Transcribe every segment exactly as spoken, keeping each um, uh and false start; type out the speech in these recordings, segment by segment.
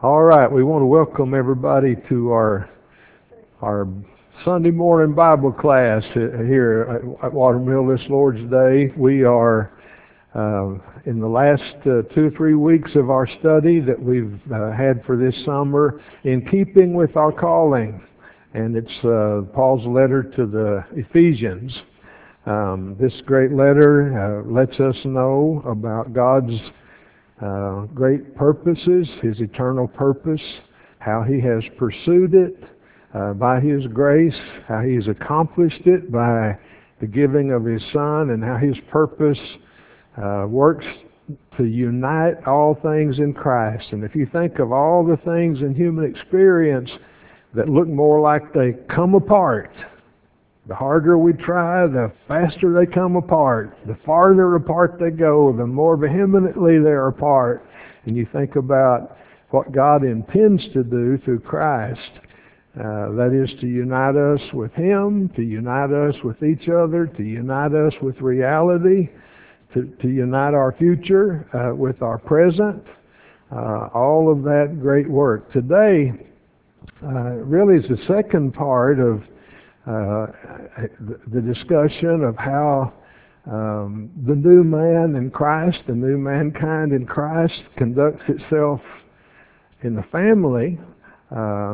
All right, we want to welcome everybody to our our Sunday morning Bible class here at at Watermill this Lord's Day. We are uh, in the last uh, two or three weeks of our study that we've uh, had for this summer, in keeping with our calling, and it's uh, Paul's letter to the Ephesians. Um, this great letter uh, lets us know about God's uh, great purposes, His eternal purpose, how He has pursued it uh, by His grace, how He has accomplished it by the giving of His Son, and how His purpose uh, works to unite all things in Christ. And if you think of all the things in human experience that look more like they come apart, the harder we try, the faster they come apart. The farther apart they go, the more vehemently they're apart. And you think about what God intends to do through Christ. Uh, that is to unite us with Him, to unite us with each other, to unite us with reality, to, to unite our future uh, with our present. Uh, all of that great work. Today uh, really is the second part of Uh, the discussion of how um, the new man in Christ, the new mankind in Christ, conducts itself in the family. Uh,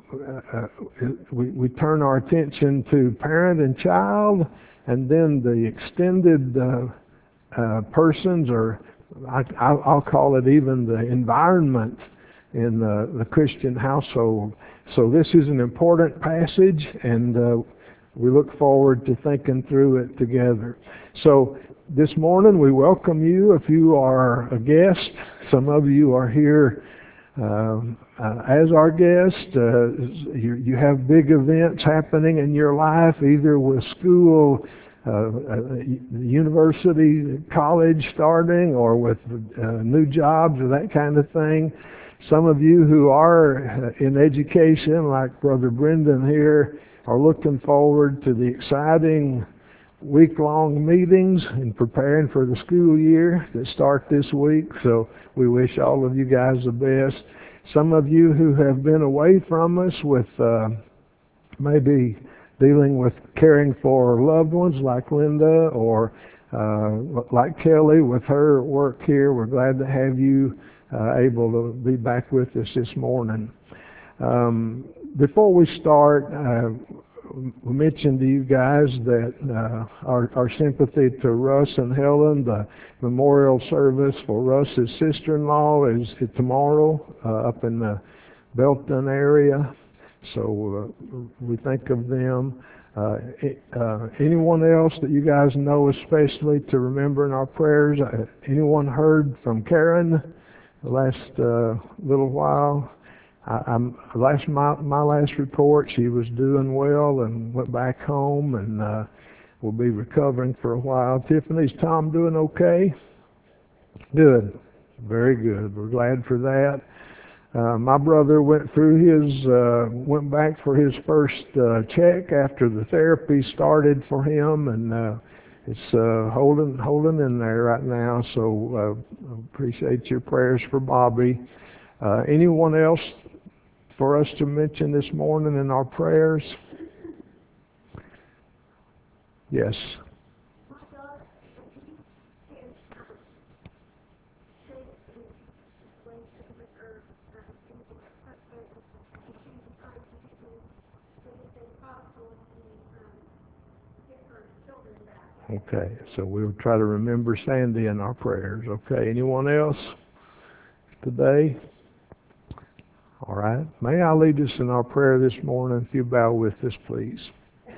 we, we turn our attention to parent and child, and then the extended uh, uh, persons, or I, I'll call it even the environment in the, the Christian household. So this is an important passage, and uh, we look forward to thinking through it together. So this morning we welcome you if you are a guest. Some of you are here um, uh, as our guest. Uh, you, you have big events happening in your life, either with school, uh, uh, university, college starting, or with uh, new jobs or that kind of thing. Some of you who are in education, like Brother Brendan here, are looking forward to the exciting week-long meetings and preparing for the school year that start this week. So we wish all of you guys the best. Some of you who have been away from us with uh, maybe dealing with caring for loved ones like Linda, or uh, like Kelly with her work here, we're glad to have you Uh, able to be back with us this morning. Um, before we start, uh, we mentioned to you guys that uh, our, our sympathy to Russ and Helen. The memorial service for Russ's sister-in-law is tomorrow uh, up in the Belton area. So uh, we think of them. Uh, uh, anyone else that you guys know especially to remember in our prayers? Uh, anyone heard from Karen the last uh, little while? I, I'm last my my last report, she was doing well and went back home, and uh, will be recovering for a while. Tiffany's Tom doing okay? Good, very good. We're glad for that. Uh, my brother went through his uh, went back for his first uh, check after the therapy started for him, and uh, it's uh, holding holding in there right now. So uh, appreciate your prayers for Bobby. Uh, anyone else for us to mention this morning in our prayers? Yes. Okay, so we'll try to remember Sandy in our prayers. Okay, anyone else today? All right. May I lead us in our prayer this morning? If you bow with us, please.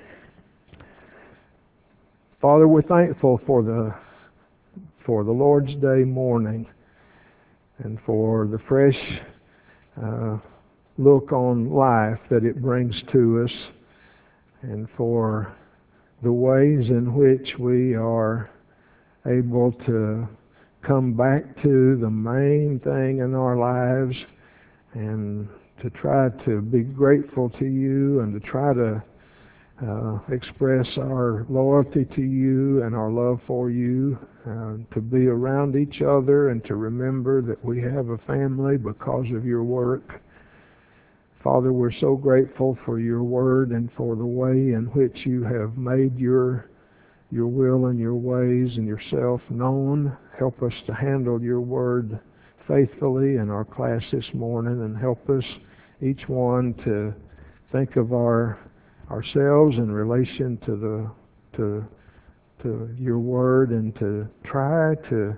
Father, we're thankful for the for the Lord's Day morning, and for the fresh uh, look on life that it brings to us, and for the ways in which we are able to come back to the main thing in our lives, and to try to be grateful to you, and to try to uh, express our loyalty to you and our love for you, uh, to be around each other and to remember that we have a family because of your work. Father, we're so grateful for your word and for the way in which you have made your your will and your ways and yourself known. Help us to handle your word faithfully in our class this morning, and help us, each one, to think of our ourselves in relation to the to to your word, and to try to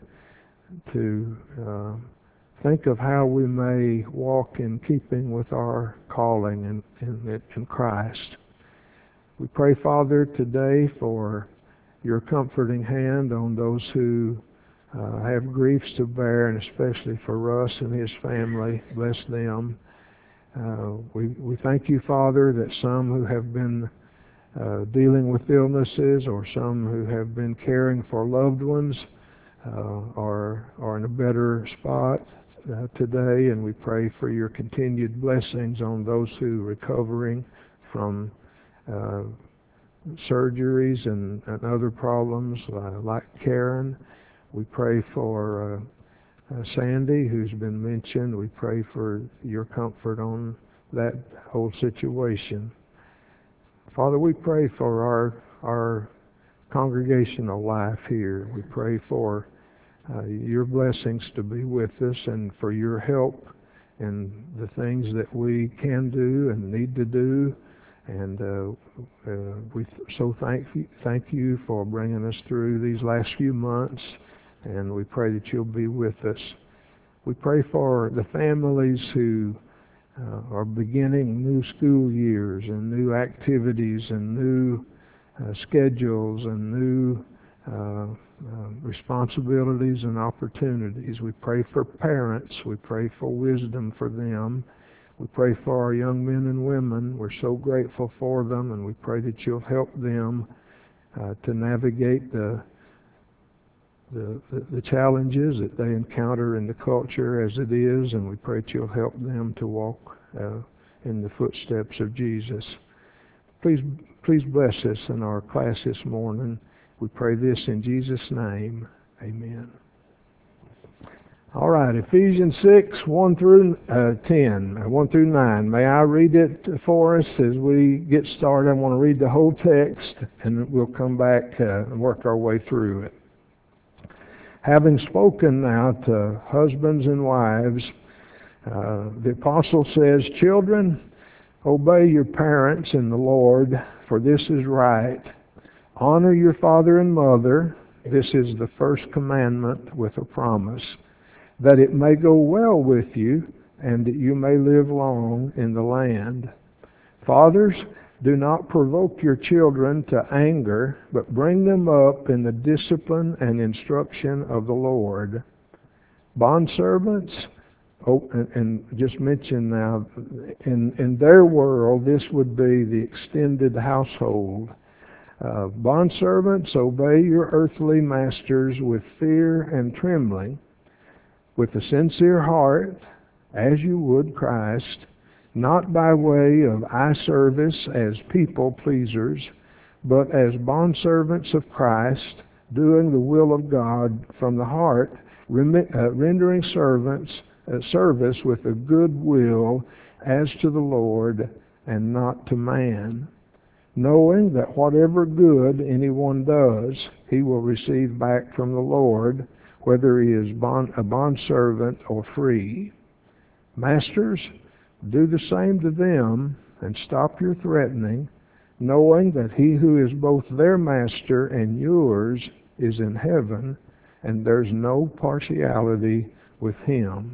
to uh, think of how we may walk in keeping with our calling in, in, in Christ. We pray, Father, today for your comforting hand on those who uh, have griefs to bear, and especially for Russ and his family. Bless them. Uh, we, we thank you, Father, that some who have been uh, dealing with illnesses, or some who have been caring for loved ones, uh, are, are in a better spot uh, today, and we pray for your continued blessings on those who are recovering from uh, surgeries and, and other problems, uh, like Karen. We pray for uh, uh, Sandy, who's been mentioned. We pray for your comfort on that whole situation. Father, we pray for our our congregational life here. We pray for uh, your blessings to be with us, and for your help in the things that we can do and need to do. And uh, uh, we so thank you, thank you for bringing us through these last few months, and we pray that you'll be with us. We pray for the families who uh, are beginning new school years and new activities and new uh, schedules and new uh, uh, responsibilities and opportunities. We pray for parents. We pray for wisdom for them. We pray for our young men and women. We're so grateful for them, and we pray that you'll help them uh, to navigate the, the the challenges that they encounter in the culture as it is, and we pray that you'll help them to walk uh, in the footsteps of Jesus. Please, please bless us in our class this morning. We pray this in Jesus' name. Amen. All right, Ephesians six, one through uh, ten, one through nine. May I read it for us as we get started? I want to read the whole text, and we'll come back uh, and work our way through it. Having spoken now to husbands and wives, uh, the apostle says, "Children, obey your parents in the Lord, for this is right. Honor your father and mother. This is the first commandment with a promise, that it may go well with you, and that you may live long in the land. Fathers, do not provoke your children to anger, but bring them up in the discipline and instruction of the Lord. Bondservants," oh, and, and just mention now, in, in their world, this would be the extended household. Uh, Bondservants, obey your earthly masters with fear and trembling, with a sincere heart, as you would Christ, not by way of eye service as people pleasers, but as bondservants of Christ, doing the will of God from the heart, rem- uh, rendering servants uh, service with a good will as to the Lord and not to man, knowing that whatever good anyone does, he will receive back from the Lord, whether he is bond, a bondservant or free. Masters, do the same to them, and stop your threatening, knowing that he who is both their master and yours is in heaven, and there's no partiality with him.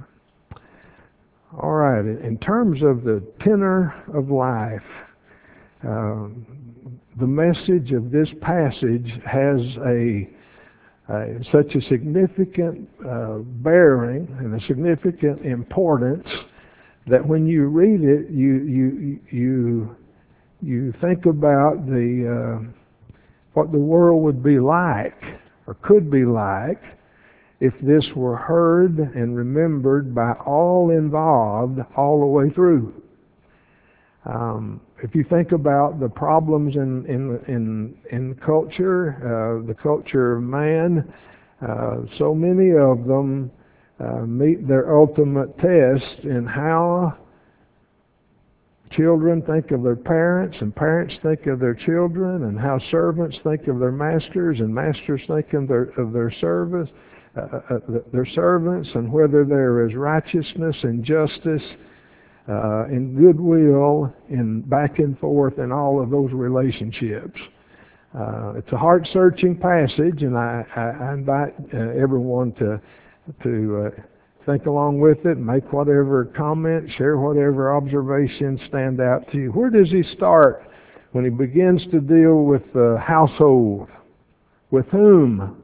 All right, in terms of the tenor of life, uh, the message of this passage has a Uh, such a significant uh, bearing and a significant importance that when you read it, you you you you think about the uh, what the world would be like or could be like if this were heard and remembered by all involved all the way through. Um, if you think about the problems in in in in culture, uh, the culture of man, uh, so many of them uh, meet their ultimate test in how children think of their parents, and parents think of their children, and how servants think of their masters, and masters think of their of their service, uh, uh, their servants, and whether there is righteousness and justice uh, and goodwill in back and forth in all of those relationships. Uh, it's a heart-searching passage, and I, I, I invite uh, everyone to to uh, think along with it, make whatever comment, share whatever observations stand out to you. Where does he start when he begins to deal with the household? With whom?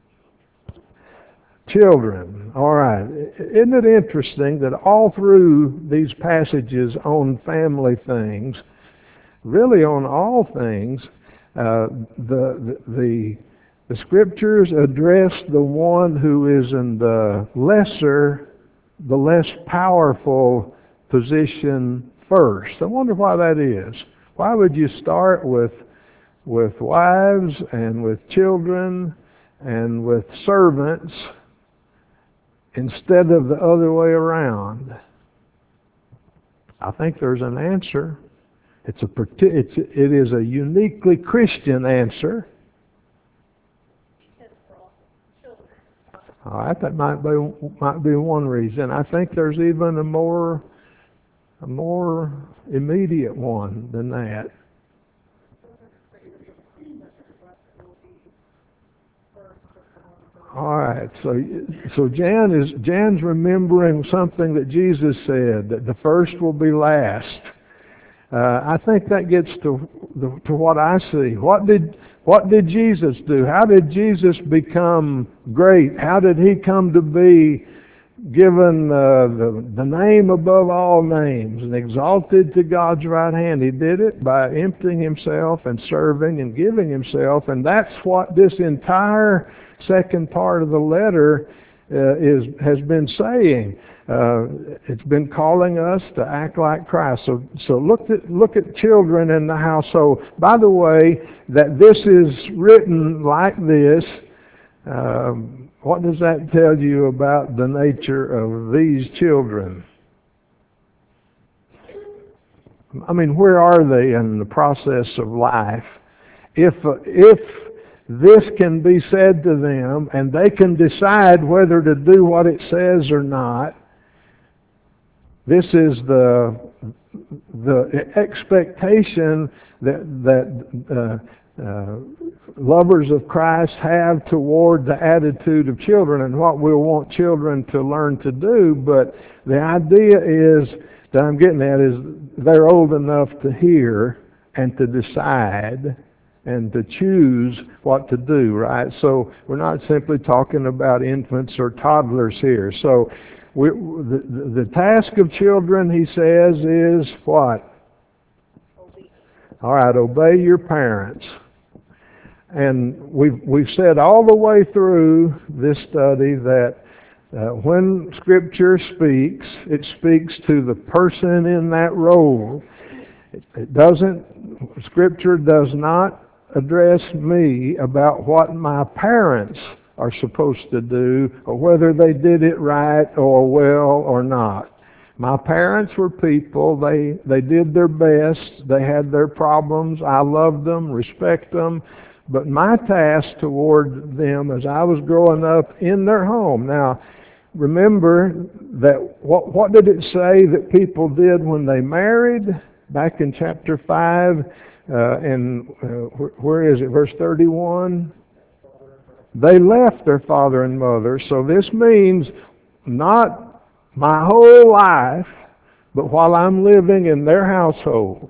Children. All right. Isn't it interesting that all through these passages on family things, really on all things, uh, the, the the the scriptures address the one who is in the lesser, the less powerful position first. I wonder why that is. Why would you start with with wives and with children and with servants instead of the other way around? I think there's an answer. It's a it's it is a uniquely Christian answer. All right, that might be might be one reason. I think there's even a more a more immediate one than that. All right, so so Jan is Jan's remembering something that Jesus said, that the first will be last. Uh, I think that gets to the, to what I see. What did what did Jesus do? How did Jesus become great? How did he come to be given uh, the the name above all names and exalted to God's right hand? He did it by emptying himself and serving and giving himself, and that's what this entire second part of the letter uh, is has been saying. Uh, it's been calling us to act like Christ. So, so look at look at children in the household. By the way, that this is written like this. Um, what does that tell you about the nature of these children? I mean, where are they in the process of life? If uh, if this can be said to them, and they can decide whether to do what it says or not. This is the the expectation that that uh, uh, lovers of Christ have toward the attitude of children and what we'll want children to learn to do. But the idea is that I'm getting at is they're old enough to hear and to decide and to choose what to do, right? So we're not simply talking about infants or toddlers here. So we, the, the task of children, he says, is what? All right, obey your parents. And we've, we've said all the way through this study that uh, when Scripture speaks, it speaks to the person in that role. It, it doesn't, Scripture does not address me about what my parents are supposed to do or whether they did it right or well or not. My parents were people. They they did their best. They had their problems. I loved them, respect them. But my task toward them as I was growing up in their home. Now, remember that what what did it say that people did when they married? Back in chapter five, uh, and uh, wh- where is it? Verse thirty-one. They left their father and mother. So this means not my whole life, but while I'm living in their household.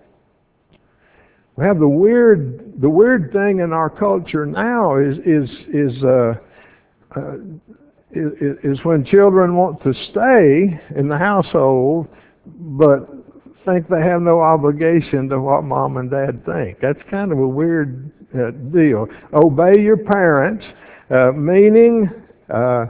We have the weird, the weird thing in our culture now is is is uh, uh, is, is when children want to stay in the household, but think they have no obligation to what mom and dad think. That's kind of a weird uh, deal. Obey your parents, uh, meaning uh,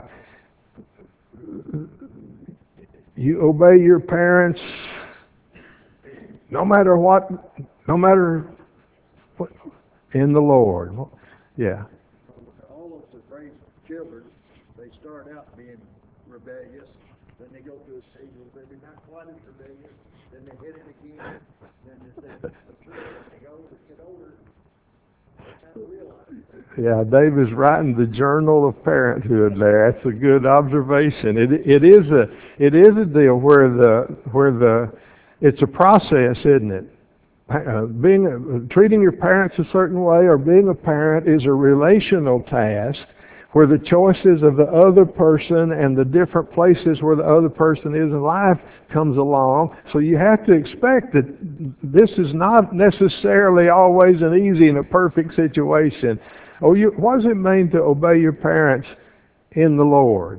you obey your parents No matter what, no matter what, in the Lord. Yeah. All of the brave children, they start out being rebellious, then they go through a stage where they're not quite as rebellious, then they hit it again, then as they mature, as they go, get older, they kind of realize. Yeah, Dave is writing the journal of parenthood there. That's a good observation. It it is a it is a deal where the where the it's a process, isn't it? Uh, being uh, treating your parents a certain way or being a parent is a relational task where the choices of the other person and the different places where the other person is in life comes along. So you have to expect that this is not necessarily always an easy and a perfect situation. Oh, you, what does it mean to obey your parents in the Lord?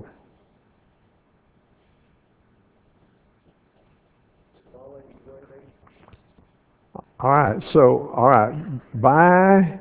All right, so, all right, by,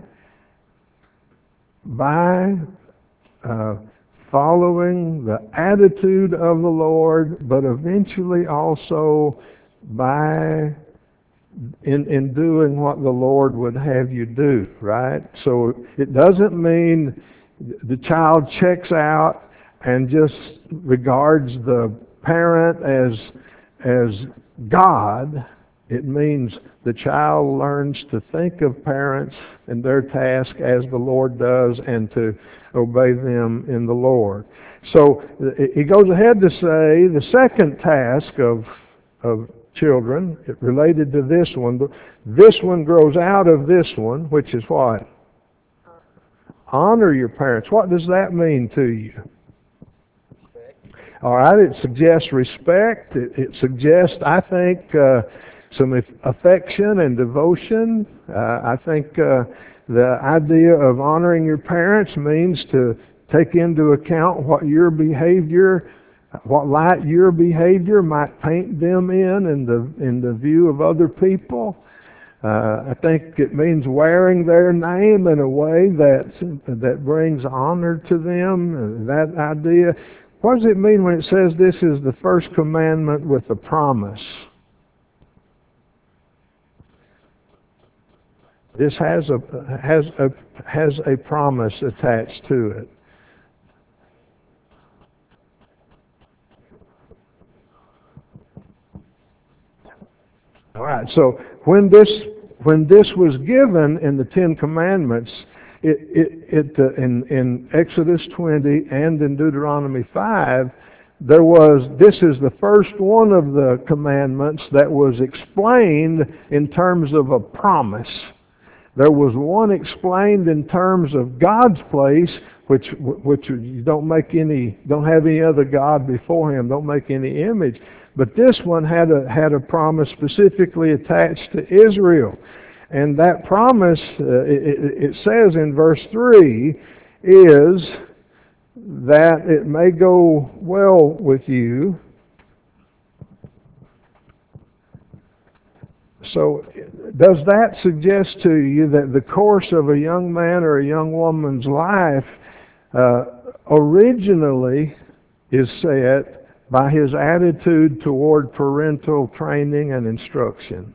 by uh, following the attitude of the Lord, but eventually also by in, in doing what the Lord would have you do, right? So it doesn't mean the child checks out and just regards the parent as, as God. It means the child learns to think of parents and their task as the Lord does and to obey them in the Lord. So he goes ahead to say the second task of, of children, it related to this one, this one grows out of this one, which is what? Honor your parents. What does that mean to you? All right, it suggests respect. It, it suggests, I think, uh, some affection and devotion. Uh, I think uh, the idea of honoring your parents means to take into account what your behavior, what light your behavior might paint them in in the in the view of other people. Uh, I think it means wearing their name in a way that that brings honor to them. That idea. What does it mean when it says this is the first commandment with a promise? This has a has a has a promise attached to it. All right. So when this when this was given in the Ten Commandments, it it, it uh, in in Exodus twenty and in Deuteronomy five, there was this is the first one of the commandments that was explained in terms of a promise. There was one explained in terms of God's place, which which you don't make any, don't have any other God before Him, don't make any image. But this one had a had a promise specifically attached to Israel, and that promise, uh, it, it says in verse three, is that it may go well with you. So does that suggest to you that the course of a young man or a young woman's life uh, originally is set by his attitude toward parental training and instruction?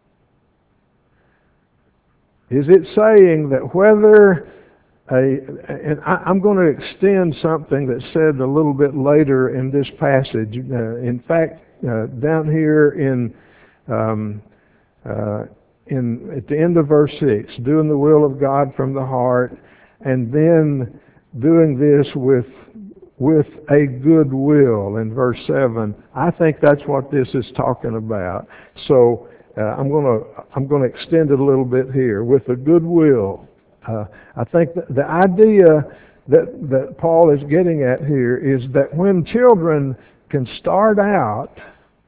Is it saying that whether a, and I, I'm going to extend something that's said a little bit later in this passage. Uh, in fact, uh, down here in um, Uh, in at the end of verse six, doing the will of God from the heart, and then doing this with with a good will in verse seven. I think that's what this is talking about. So uh, I'm going to I'm going to extend it a little bit here with a good will. Uh, I think that the idea that that Paul is getting at here is that when children can start out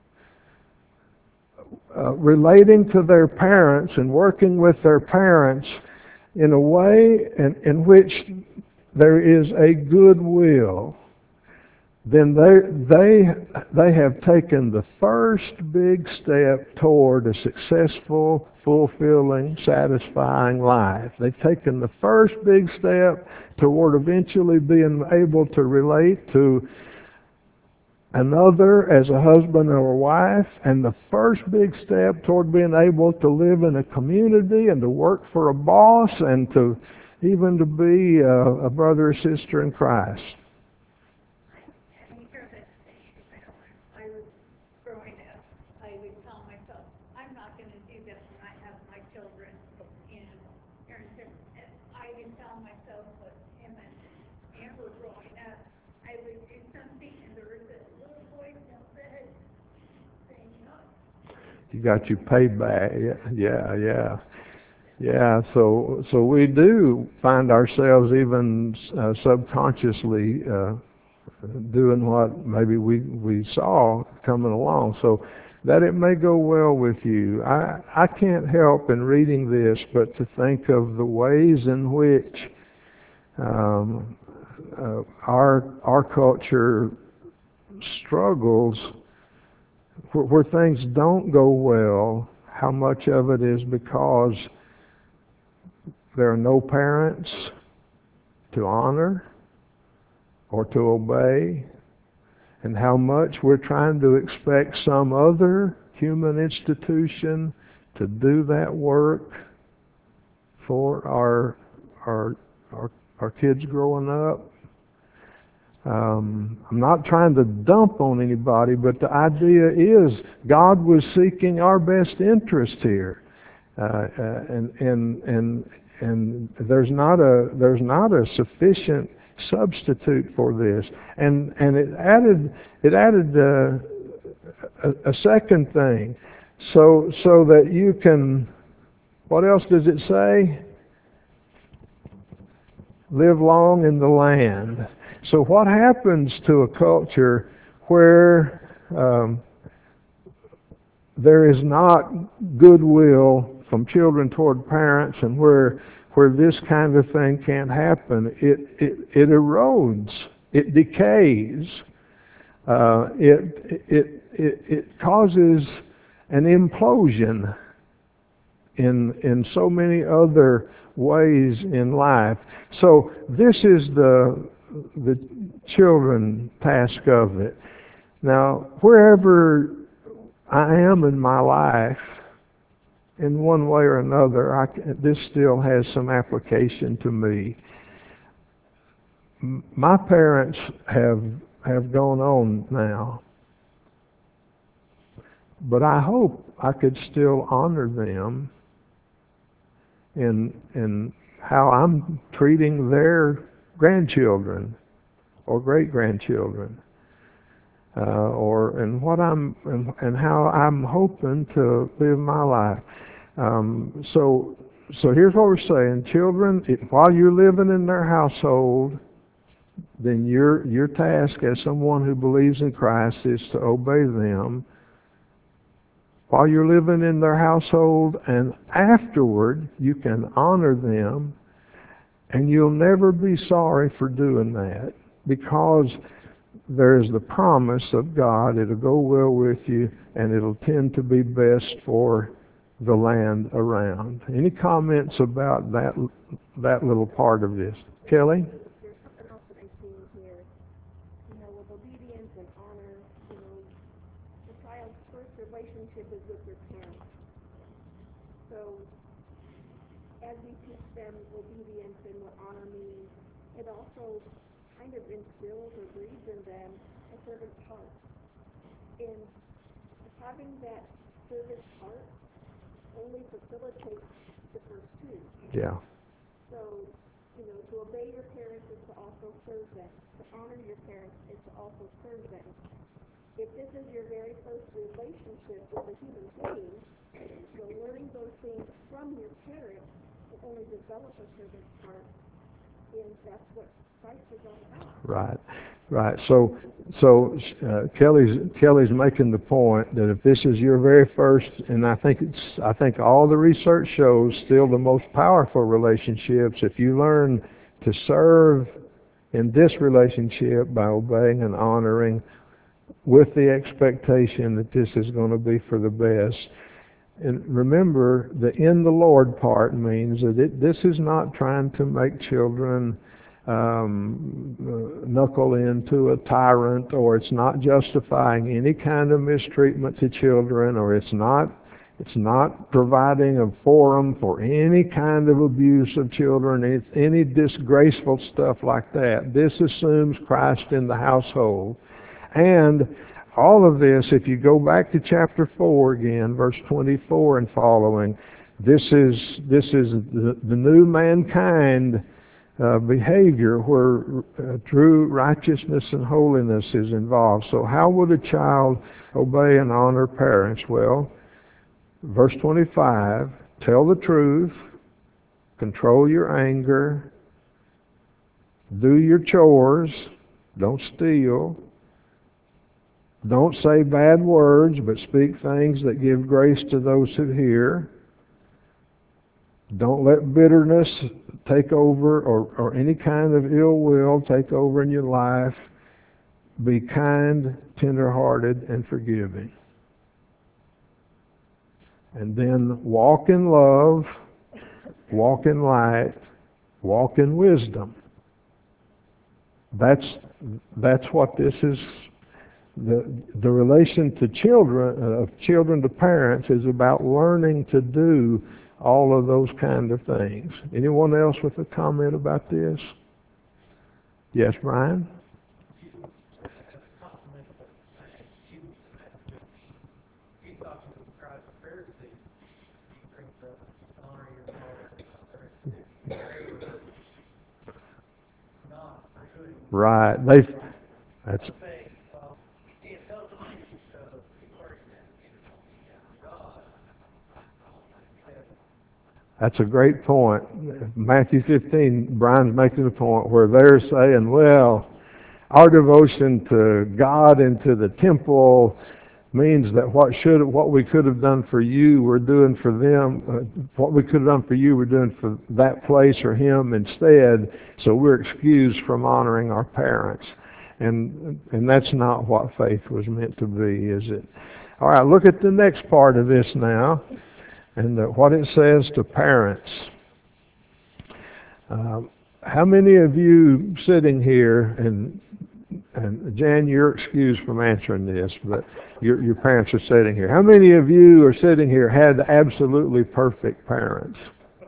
Uh, relating to their parents and working with their parents in a way in, in which there is a good will, then they they they have taken the first big step toward a successful, fulfilling, satisfying life. They've taken the first big step toward eventually being able to relate to another as a husband or a wife, and the first big step toward being able to live in a community and to work for a boss and to even to be a, a brother or sister in Christ. I was growing up, I would tell myself, I'm not going to do this when I have my children. And parents, I would tell myself, but him and Amber growing up, I would do something, and there was a little voice in the head saying, no. You got your payback. Yeah, yeah, yeah. So, so we do find ourselves even uh, subconsciously uh, doing what maybe we we saw coming along. So that it may go well with you. I I can't help in reading this but to think of the ways in which um, uh, our our culture struggles where, where things don't go well. How much of it is because there are no parents to honor or to obey, and how much we're trying to expect some other human institution to do that work for our our our, our kids growing up. Um, I'm not trying to dump on anybody, but the idea is God was seeking our best interest here, uh, uh, and and and and there's not a there's not a sufficient substitute for this. And and it added it added uh, a, a second thing, so so that you can. What else does it say? Live long in the land. So what happens to a culture where um, there is not goodwill from children toward parents, and where where this kind of thing can't happen? It it, it erodes. It decays. Uh, it, it it it causes an implosion in in so many other ways in life. So this is the the children task of it. Now, wherever I am in my life, in one way or another, I, this still has some application to me. M- My parents have have gone on now, but I hope I could still honor them in in how I'm treating their grandchildren or great grandchildren, uh, or and what I'm and, and how I'm hoping to live my life. Um, so so here's what we're saying: children, if, while you're living in their household, then your your task as someone who believes in Christ is to obey them while you're living in their household, and afterward you can honor them, and you'll never be sorry for doing that, because there's the promise of God. It'll go well with you, and it'll tend to be best for the land around. Any comments about that that little part of this? Kelly? There's something else that I see here. You know, with obedience and honor, you know, the child's first relationship is with their parents. So, as we teach them obedience and what honor means, it also kind of instills or breeds in them a servant's heart. And having that servant's heart only facilitates the first two. Yeah. So, you know, to obey your parents is to also serve them. To honor your parents is to also serve them. If this is your very first relationship with a human being, so learning those things from your parents will only develop a servant's heart, and that's what Christ is all about. Right, right. So, so uh, Kelly's Kelly's making the point that if this is your very first, and I think it's, I think all the research shows still the most powerful relationships. If you learn to serve in this relationship by obeying and honoring, with the expectation that this is going to be for the best. And remember, the in the Lord part means that it, this is not trying to make children um, uh, knuckle into a tyrant, or it's not justifying any kind of mistreatment to children, or it's not it's not providing a forum for any kind of abuse of children, it's any disgraceful stuff like that. This assumes Christ in the household. And all of this, if you go back to chapter four again, verse twenty-four and following, this is this is the, the new mankind uh, behavior where uh, true righteousness and holiness is involved. So how would a child obey and honor parents? Well, verse twenty-five, tell the truth, control your anger, do your chores, don't steal, don't say bad words, but speak things that give grace to those who hear. Don't let bitterness take over, or, or any kind of ill will take over in your life. Be kind, tender-hearted, and forgiving. And then walk in love, walk in light, walk in wisdom. That's that's what this is. The the relation to children, uh, of children to parents, is about learning to do all of those kind of things. Anyone else with a comment about this? Yes, Brian? Right. They. That's. That's a great point. Matthew fifteen, Brian's making the point where they're saying, well, our devotion to God and to the temple means that what should what we could have done for you, we're doing for them. Uh, what we could have done for you, we're doing for that place or him instead. So we're excused from honoring our parents, and and that's not what faith was meant to be, is it? All right, look at the next part of this now, and the, what it says to parents. Um, how many of you sitting here, and and Jan, you're excused from answering this, but your your parents are sitting here. How many of you are sitting here had absolutely perfect parents?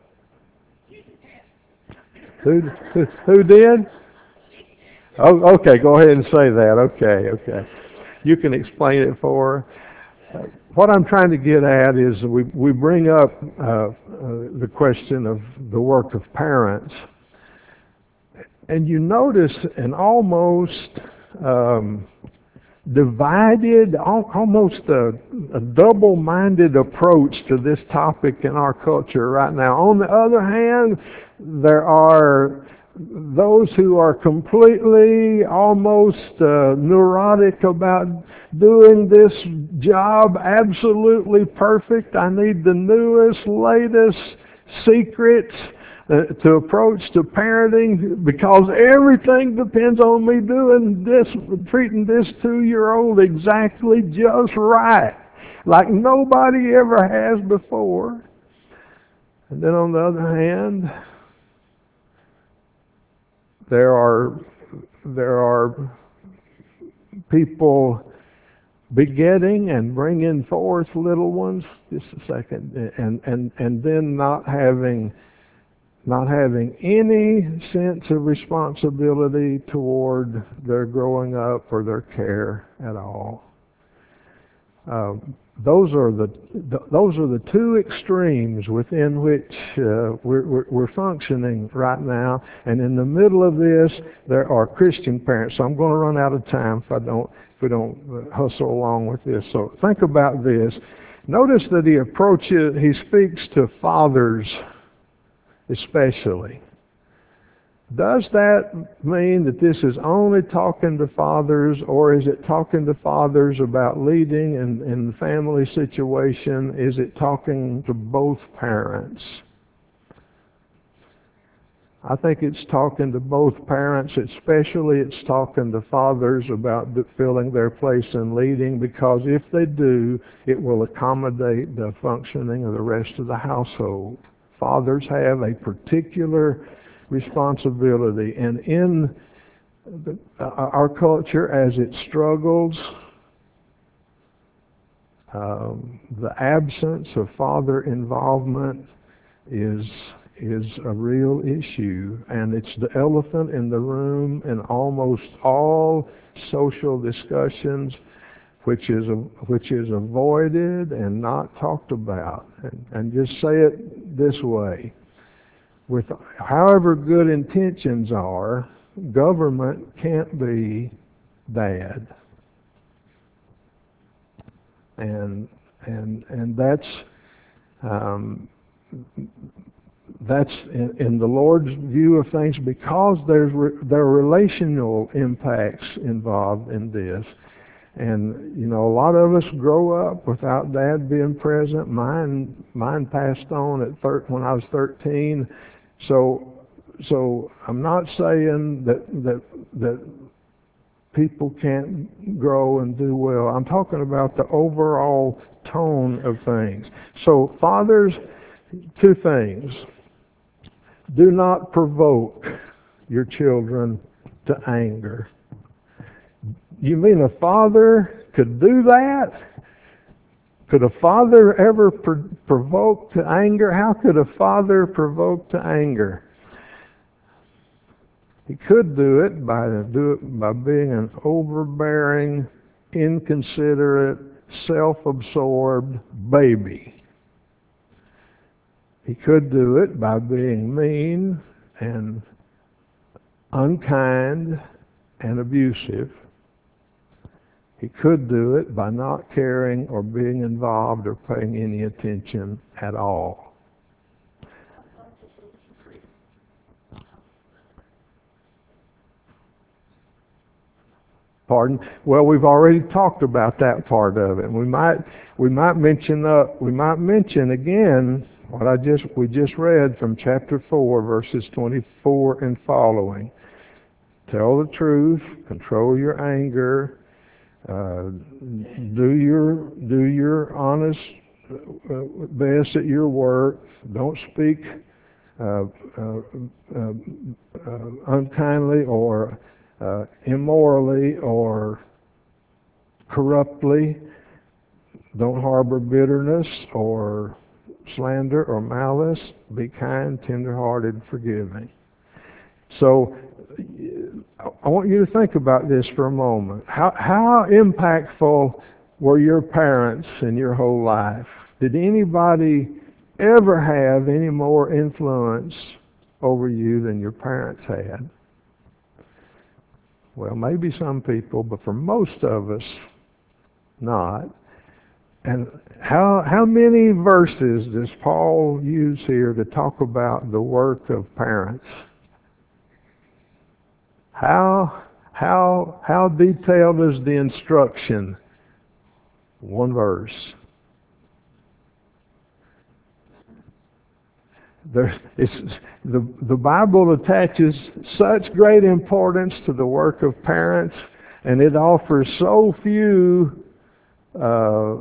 Who who, who did? Oh, okay. Go ahead and say that. Okay, okay. You can explain it for her. Uh, what I'm trying to get at is we we bring up uh, uh, the question of the work of parents, and you notice an almost um, divided, al- almost a, a double-minded approach to this topic in our culture right now. On the other hand, there are those who are completely, almost uh, neurotic about doing this job absolutely perfect. I need the newest, latest secrets uh, to approach to parenting because everything depends on me doing this, treating this two-year-old exactly just right, like nobody ever has before. And then on the other hand, There are there are people begetting and bringing forth little ones. Just a second, and and and then not having not having any sense of responsibility toward their growing up or their care at all. Uh, those are the those are the two extremes within which uh, we're, we're we're functioning right now. And in the middle of this, there are Christian parents. So I'm going to run out of time if I don't if we don't hustle along with this. So think about this. Notice that he approaches. He speaks to fathers especially. Does that mean that this is only talking to fathers, or is it talking to fathers about leading in, in the family situation? Is it talking to both parents? I think it's talking to both parents, especially it's talking to fathers about filling their place in leading, because if they do, it will accommodate the functioning of the rest of the household. Fathers have a particular responsibility. And in the, our culture, as it struggles, um, the absence of father involvement is is a real issue, and it's the elephant in the room in almost all social discussions, which is a, which is avoided and not talked about. And, and just say it this way: with however good intentions are, government can't be bad. And and and that's um, that's in, in the Lord's view of things, because there's re, there are relational impacts involved in this. And you know, a lot of us grow up without Dad being present. Mine mine passed on at thir- when I was thirteen. So so I'm not saying that that that people can't grow and do well. I'm talking about the overall tone of things. So fathers, two things. Do not provoke your children to anger. You mean a father could do that? Could a father ever pr- provoke to anger? How could a father provoke to anger? He could do it by do it by being an overbearing, inconsiderate, self-absorbed baby. He could do it by being mean and unkind and abusive. He could do it by not caring or being involved or paying any attention at all. Pardon? Well, we've already talked about that part of it. We might we might mention uh, we might mention again what I just we just read from chapter four, verses twenty-four and following. Tell the truth, control your anger, uh, do your do your honest best at your work. Don't speak uh, uh, uh, uh, unkindly or Uh, immorally or corruptly. Don't harbor bitterness or slander or malice. Be kind, tender-hearted, forgiving. So I want you to think about this for a moment. How, how impactful were your parents in your whole life? Did anybody ever have any more influence over you than your parents had? Well, maybe some people, but for most of us, not. And how how many verses does Paul use here to talk about the work of parents? How how how detailed is the instruction? One verse. There, it's, the, the Bible attaches such great importance to the work of parents, and it offers so few uh,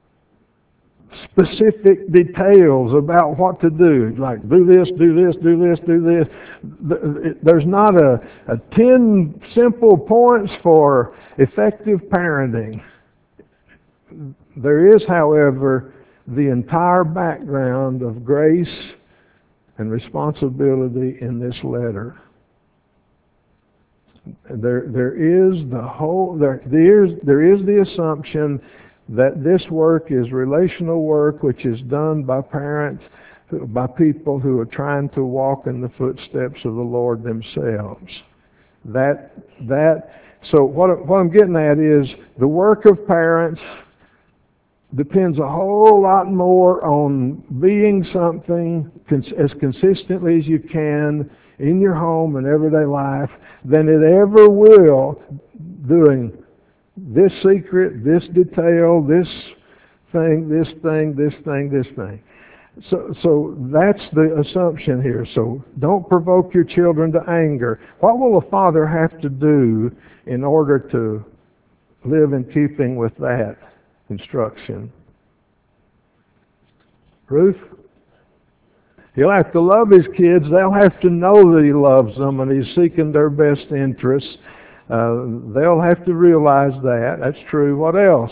specific details about what to do. Like, do this, do this, do this, do this. There's not a, a ten simple points for effective parenting. There is, however, the entire background of grace and responsibility in this letter. There, there is the whole. There, there is, there is the assumption that this work is relational work, which is done by parents, by people who are trying to walk in the footsteps of the Lord themselves. That, that. So what, what I'm getting at is the work of parents depends a whole lot more on being something cons- as consistently as you can in your home and everyday life than it ever will doing this secret, this detail, this thing, this thing, this thing, this thing. So, so that's the assumption here. So don't provoke your children to anger. What will a father have to do in order to live in keeping with that instruction? Ruth? He'll have to love his kids. They'll have to know that he loves them and he's seeking their best interests. Uh, they'll have to realize that. That's true. What else?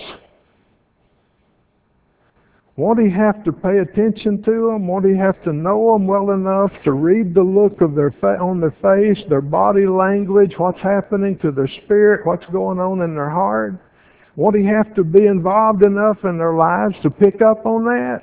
Won't he have to pay attention to them? Won't he have to know them well enough to read the look of their fa- on their face, their body language, what's happening to their spirit, what's going on in their heart? Won't he have to be involved enough in their lives to pick up on that?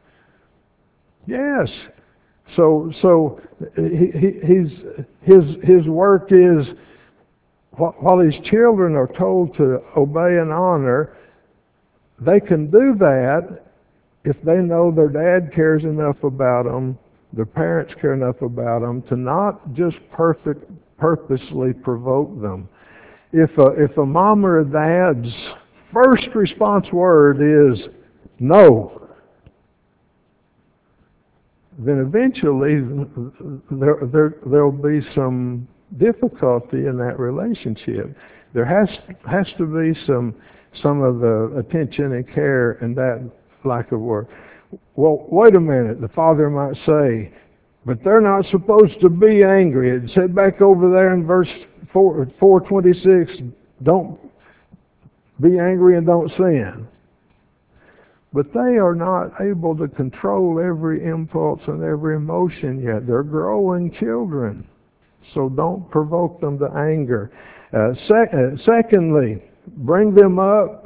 Yes. So, so he, he, he's, his his work is, while his children are told to obey and honor, they can do that if they know their dad cares enough about them, their parents care enough about them, to not just perfect, purposely provoke them. If a, if a mom or a dad's first response word is no, then eventually there, there, there'll be some difficulty in that relationship. There has, has to be some, some of the attention and care and that lack of work. Well, wait a minute, the father might say, but they're not supposed to be angry. It said back over there in verse four, four twenty-six, don't be angry and don't sin. But they are not able to control every impulse and every emotion yet. They're growing children. So don't provoke them to anger. Uh, sec- uh, secondly, bring them up.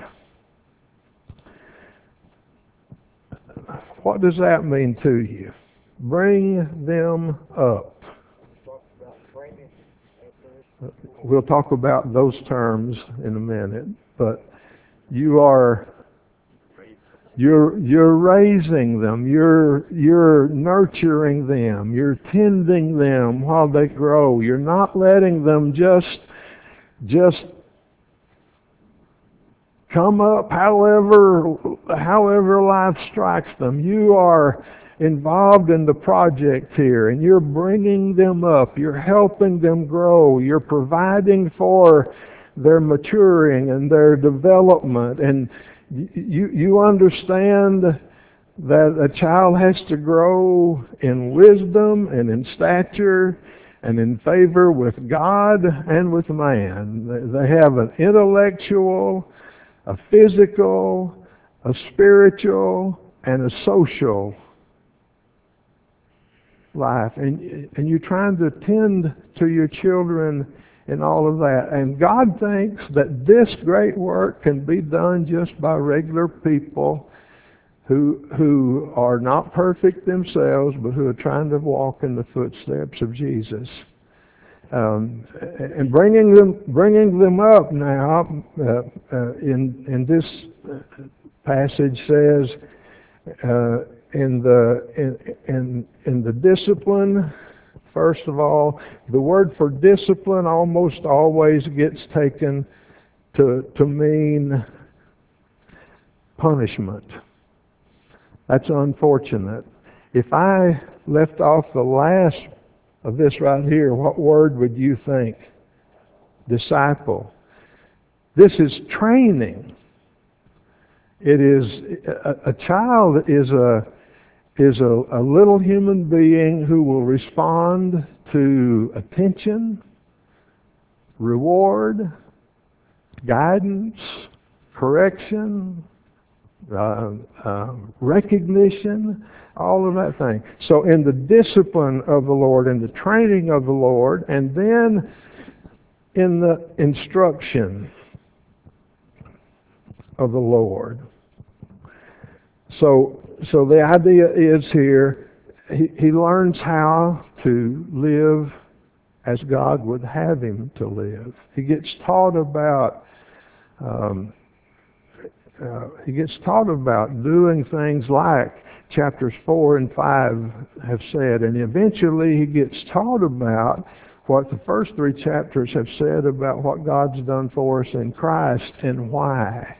What does that mean to you? Bring them up. We'll talk about those terms in a minute, but you are you're you're raising them, you're you're nurturing them, you're tending them while they grow. You're not letting them just just come up however however life strikes them. You are involved in the project here, and you're bringing them up. You're helping them grow. You're providing for their maturing and their development. And you you understand that a child has to grow in wisdom and in stature and in favor with God and with man. They have an intellectual, a physical, a spiritual, and a social life. And, and you're trying to tend to your children in all of that. And God thinks that this great work can be done just by regular people who who are not perfect themselves, but who are trying to walk in the footsteps of Jesus. Um, and bringing them, bringing them up now, uh, uh, in in this passage says, uh, in the in, in in the discipline. First of all, the word for discipline almost always gets taken to to mean punishment. That's unfortunate. If I left off the last of this right here, what word would you think? Disciple. This is training. It is a, a child is a is a, a little human being who will respond to attention, reward, guidance, correction, uh, uh, recognition, all of that thing. So in the discipline of the Lord, in the training of the Lord, and then in the instruction of the Lord. So, so the idea is here, he, he learns how to live as God would have him to live. He gets taught about um, uh, he gets taught about doing things like chapters four and five have said, and eventually he gets taught about what the first three chapters have said about what God's done for us in Christ and why.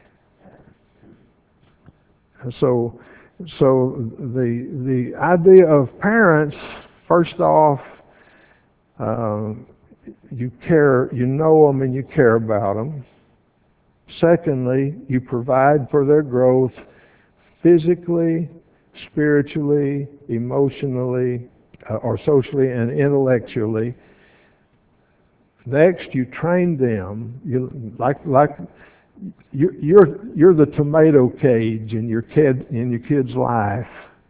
So, so the the idea of parents, first off, uh, you care, you know them, and you care about them. Secondly, you provide for their growth physically, spiritually, emotionally, uh, or socially and intellectually. Next, you train them. You like like you, you're you're the tomato cage in your kid in your kid's life.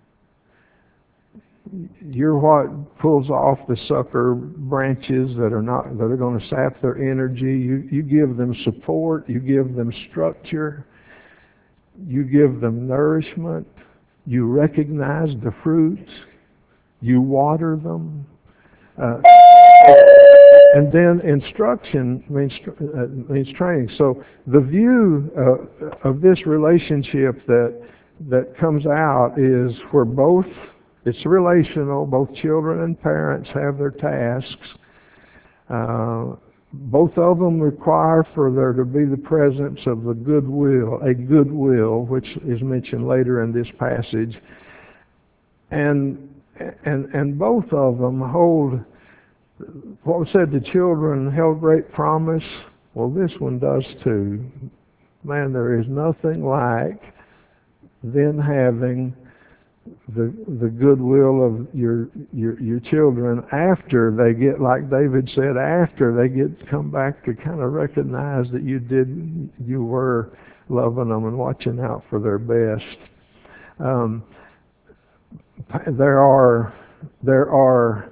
You're what pulls off the sucker branches that are not that are going to sap their energy. You you give them support. You give them structure. You give them nourishment. You recognize the fruits. You water them. Uh, and then instruction means uh, means training. So the view uh, of this relationship that that comes out is where both it's relational. Both children and parents have their tasks. Uh, both of them require for there to be the presence of the goodwill, a goodwill, which is mentioned later in this passage, and and and both of them hold. What was said, the children held great promise. Well, this one does too. Man, there is nothing like then having the the goodwill of your your your children after they get, like David said, after they get come back to kind of recognize that you did you were loving them and watching out for their best. Um, there are there are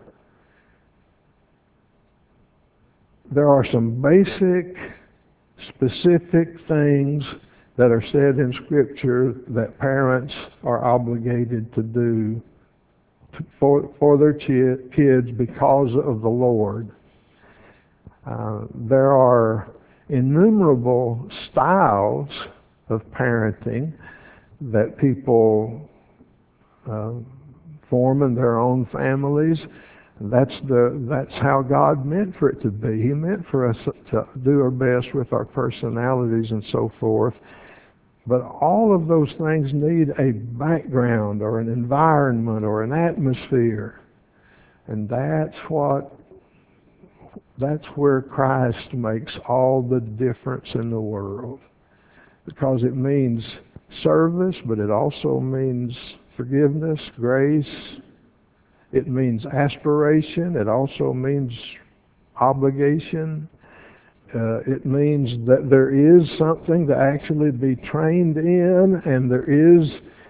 there are some basic, specific things that are said in Scripture that parents are obligated to do for, for their chi- kids because of the Lord. Uh, there are innumerable styles of parenting that people uh, form in their own families. That's the that's how God meant for it to be. He meant for us to do our best with our personalities and so forth. But all of those things need a background or an environment or an atmosphere. And that's what that's where Christ makes all the difference in the world. Because it means service, but it also means forgiveness, grace. It means aspiration. It also means obligation. Uh, it means that there is something to actually be trained in, and there is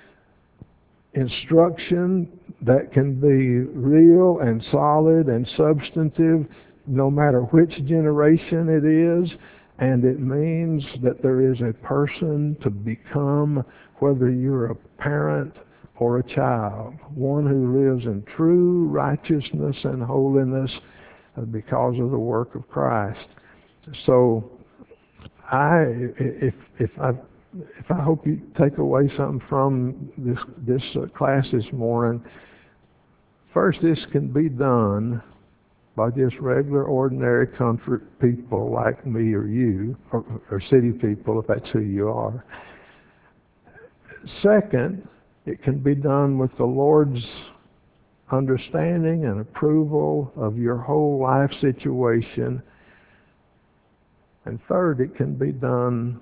instruction that can be real and solid and substantive no matter which generation it is. And it means that there is a person to become, whether you're a parent or a child, one who lives in true righteousness and holiness because of the work of Christ. So, I if if I if I hope you take away something from this this uh, class this morning. First, this can be done by just regular, ordinary, comfort people like me or you, or, or city people, if that's who you are. Second, it can be done with the Lord's understanding and approval of your whole life situation. And third, it can be done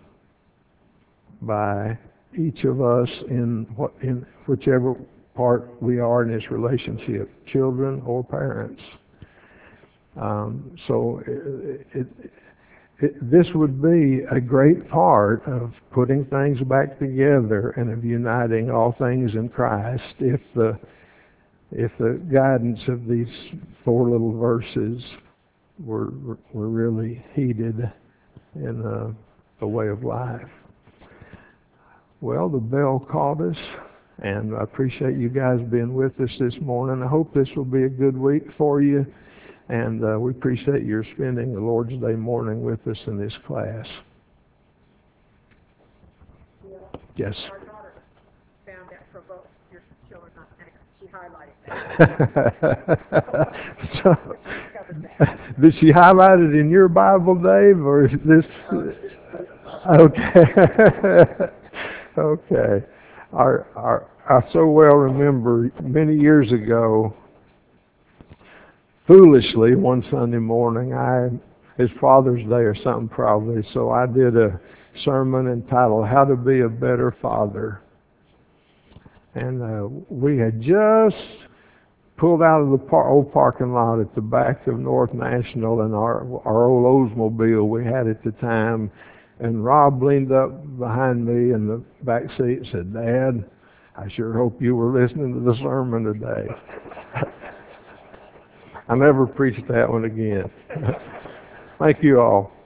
by each of us in what in whichever part we are in this relationship, children or parents. Um, so it, it, it, this would be a great part of putting things back together and of uniting all things in Christ if the if the guidance of these four little verses were were really heeded in a, a way of life. Well, the bell called us, and I appreciate you guys being with us this morning. I hope this will be a good week for you, and uh, we appreciate your spending the Lord's Day morning with us in this class. Yes. Our daughter found that provoked your children not next. She highlighted that. So, did she highlight it in your Bible, Dave, or is this? Okay. Okay. Our, our, I so well remember many years ago, foolishly, one Sunday morning, I it's Father's Day or something probably, so I did a sermon entitled "How to Be a Better Father." and uh, we had just pulled out of the par- old parking lot at the back of North National in our our old Oldsmobile we had at the time, and Rob leaned up behind me in the back seat and said, "Dad, I sure hope you were listening to the sermon today." I never preached that one again. Thank you all.